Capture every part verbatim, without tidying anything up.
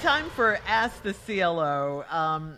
time for Ask the C L O. Um,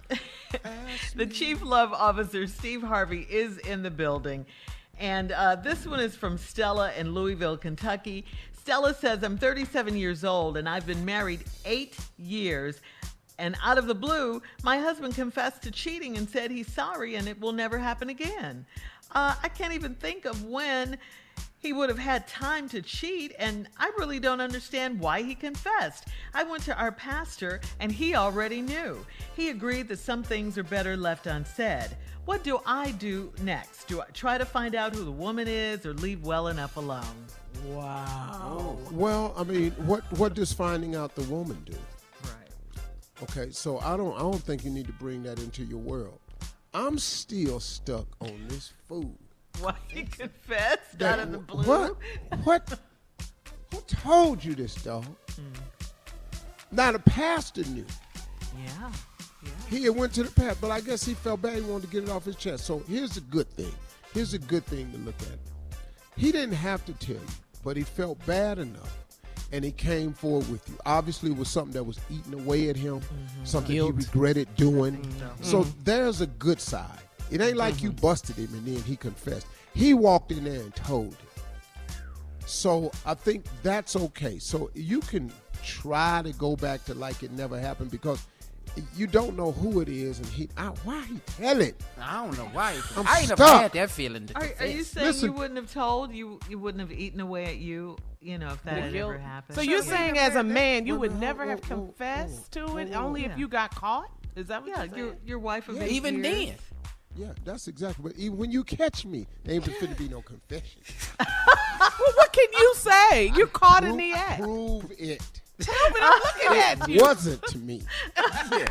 the Chief Love Officer, Steve Harvey, is in the building. And uh, this one is from Stella in Louisville, Kentucky. Stella says, I'm thirty-seven years old and I've been married eight years. And out of the blue, my husband confessed to cheating and said he's sorry and it will never happen again. Uh, I can't even think of when he would have had time to cheat, and I really don't understand why he confessed. I went to our pastor, and he already knew. He agreed that some things are better left unsaid. What do I do next? Do I try to find out who the woman is or leave well enough alone? Wow. Well, I mean, what what does finding out the woman do? Right. Okay, so I don't I don't think you need to bring that into your world. I'm still stuck on this fool. Why he confessed That- out of the blue? What? What? Who told you this, dog? Mm. Now the pastor knew. Yeah. Yeah. He had went to the pastor, but I guess he felt bad. He wanted to get it off his chest. So here's the good thing. Here's a good thing to look at. He didn't have to tell you, but he felt bad enough, and he came forward with you. Obviously, it was something that was eating away at him, Mm-hmm. something Guilt. he regretted doing. so. So there's a good side. It ain't like you busted him and then he confessed. He walked in there and told him. So I think that's okay. So you can try to go back to like it never happened because you don't know who it is and he I, why he tell it. I don't know why. I'm I ain't never stuck. had that feeling. To Are, are confess. you saying Listen. you wouldn't have told you you wouldn't have eaten away at you, you know, if that had Guilt. ever happened? So you're Yeah. saying as a man, you Whoa, would whoa, never whoa, have whoa, confessed whoa, to it, whoa, whoa. only Yeah. if you got caught? Is that what Yeah, you're your saying? your wife of Yeah. eight Even years. then. Yeah, that's exactly. But even when you catch me, there ain't finna be no confession. Well, what can you say? You're caught in the act. Prove it. Tell me, I'm looking at you. Wasn't to me. Yeah.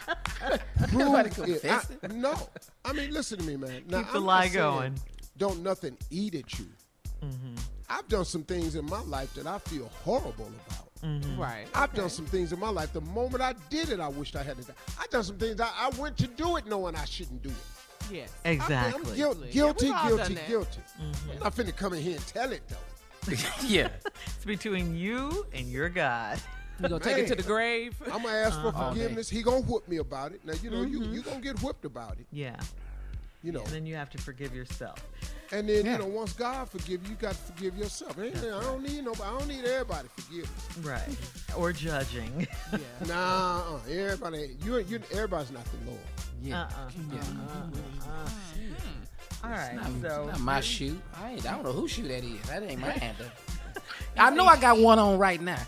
Prove Nobody it. confessing. I- no, I mean, listen to me, man. Now, Keep the I'm lie not saying going. Don't nothing eat at you. I've done some things in my life that I feel horrible about. Right. I've okay. done some things in my life. The moment I did it, I wished I had it. I've done some things. I, I went to do it knowing I shouldn't do it. Yes. I mean, Exactly. I'm guil- Yeah, guilty, we've all guilty, done that. guilty. I'm not finna come in here and tell it though. Yeah. It's between you and your God. You gonna take it to Man. the grave? I'm gonna ask for All day. forgiveness. He gonna whoop me about it. Now you know you you gonna get whipped about it. Yeah. You know. And then you have to forgive yourself. And then Yeah. you know, once God forgive you, you got to forgive yourself. Ain't there? I don't need nobody. I don't need everybody forgiveness. Right. Or judging. Yeah. Nah, uh, everybody. You, you, everybody's not the Lord. Yeah. Uh-uh. Yeah. Uh-uh. All right. Not, So not my shoe. I ain't. I don't know whose shoe that is. That ain't mine though. I know I got one on right now.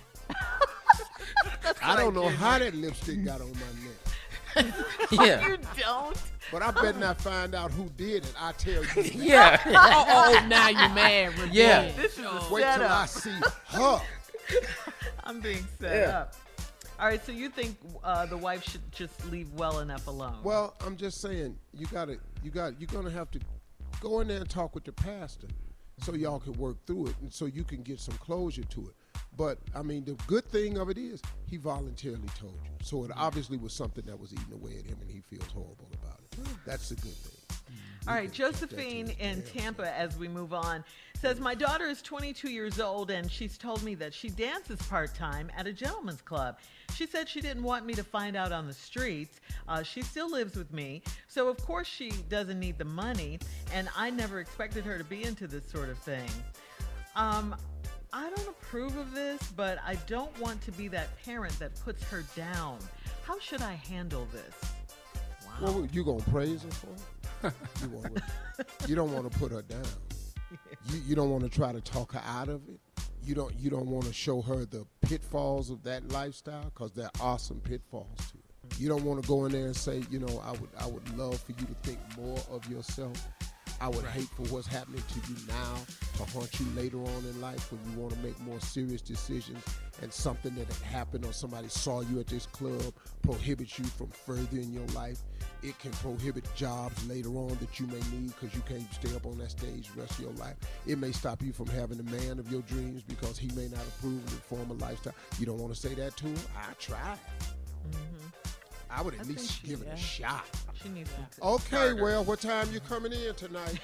I don't know how that lipstick got on my neck, Yeah. you don't. but I better not find out who did it. I tell you. Yeah. oh, oh, oh, now you mad. Yeah. Revenge. This is a Wait till I setup. see her. I'm being set Yeah. up. All right. So you think uh, the wife should just leave well enough alone? Well, I'm just saying, you gotta, you got, you're gonna have to go in there and talk with the pastor, so y'all can work through it, and so you can get some closure to it. But I mean, the good thing of it is he voluntarily told you, so it obviously was something that was eating away at him, and he feels horrible about it. That's a good thing. All You right, can take that to Josephine his in damn Tampa, as we move on, says, my daughter is twenty-two years old, and she's told me that she dances part-time at a gentleman's club. She said she didn't want me to find out on the streets. Uh, she still lives with me, so of course she doesn't need the money, and I never expected her to be into this sort of thing. Um, I don't approve of this, but I don't want to be that parent that puts her down. How should I handle this? Wow. Well, you gonna praise her for it? You, wanna, you don't want to put her down. You, you don't want to try to talk her out of it. You don't you don't want to show her the pitfalls of that lifestyle, because there are some pitfalls to it. You don't want to go in there and say, you know, I would I would love for you to think more of yourself. I would hate for what's happening to you now to haunt you later on in life when you want to make more serious decisions, and something that had happened or somebody saw you at this club prohibits you from furthering your life. It can prohibit jobs later on that you may need because you can't stay up on that stage the rest of your life. It may stop you from having the man of your dreams because he may not approve of the former lifestyle. You don't want to say that to him? I tried. I would at I least think she- give it yeah. a shot. She needs to Okay, well, what time you coming in tonight?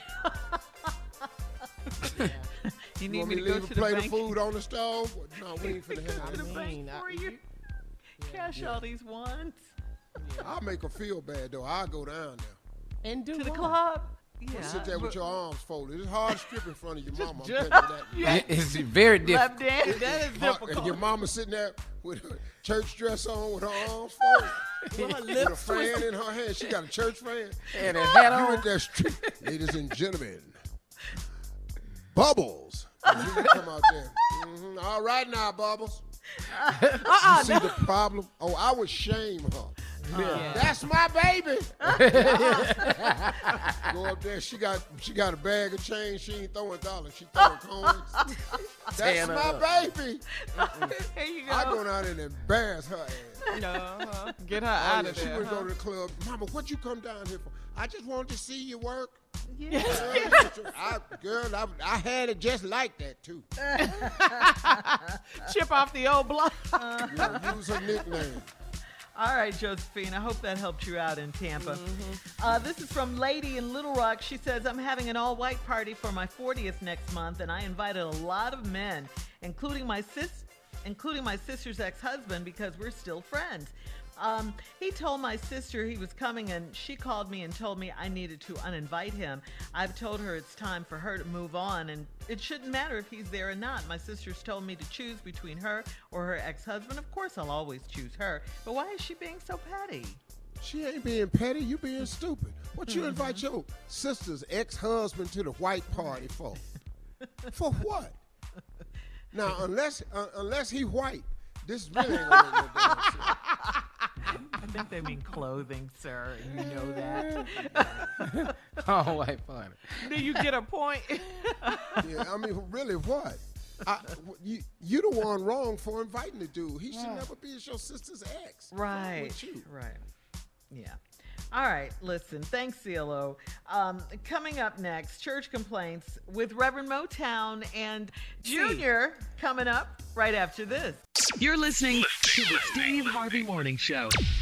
You You need want me me to to go leave to a the plate bank? of food on the stove? No, we ain't finna Go have to the that. bank mean, I- for you? Yeah. Gosh, Yeah. all these ones. I'll make her feel bad though. I'll go down there. And do To the what? club. Yeah. Sit there with your arms folded. It's hard to strip in front of your mama. I'm just- telling you that. It's very difficult. Left hand. That is Hard- difficult. And your mama sitting there with her church dress on, with her arms folded, With her with a lips fan twisted. in her hand. She got a church fan. And a hat You on. in there strip, ladies and gentlemen. Bubbles. And you come out there. hmm All right now, Bubbles. Uh-uh, You see the problem? Oh, I would shame her. Yeah. That's my baby. Go up there. She got she got a bag of change. She ain't throwing dollars. She throwing coins. That's Tearing her my up. baby. There you go. I go down there and embarrass her ass. No, uh, get her Oh, out yeah, of she there. would huh? go to the club. Mama, what you come down here for? I just wanted to see you work. Yeah. I, girl, I, I had it just like that too. Chip off the old block. You know, use her nickname. All right, Josephine, I hope that helped you out in Tampa. Mm-hmm. Uh, this is from Lady in Little Rock. She says, I'm having an all-white party for my fortieth next month, and I invited a lot of men, including my sis, including my sister's ex-husband, because we're still friends. Um, he told my sister he was coming, and she called me and told me I needed to uninvite him. I've told her it's time for her to move on, and it shouldn't matter if he's there or not. My sister's told me to choose between her or her ex-husband. Of course, I'll always choose her. But why is she being so petty? She ain't being petty. You being stupid. What you invite your sister's ex-husband to the white party for? For what? Now, unless uh, unless he white, this really ain't gonna make no damn sense. I think they mean clothing, sir. and You know that. Oh, white funny. Do you get a point? Yeah, I mean, really, what? I, you you the one wrong for inviting the dude. He should never be your sister's ex. What's wrong Right. with you? Right. Yeah. All right. Listen. Thanks, C L O. Um, coming up next, church complaints with Reverend Motown and Junior coming up right after this. You're listening to the Steve Harvey Morning Show.